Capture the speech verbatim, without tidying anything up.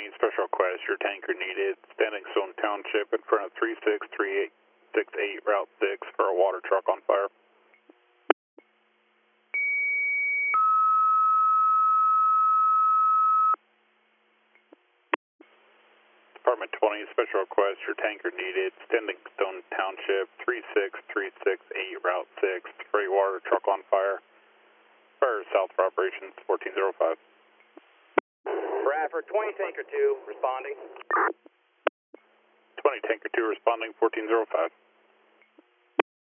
twenty, special request, your tanker needed. Standing Stone Township in front of three six three eight six eight, Route six for a water truck on fire. Department twenty, special request, your tanker needed. Standing Stone Township, three six three six eight, Route six for a water truck on fire. Fire south for operations, fourteen oh five. Bradford, twenty Tanker two, responding. twenty Tanker two responding, fourteen oh five.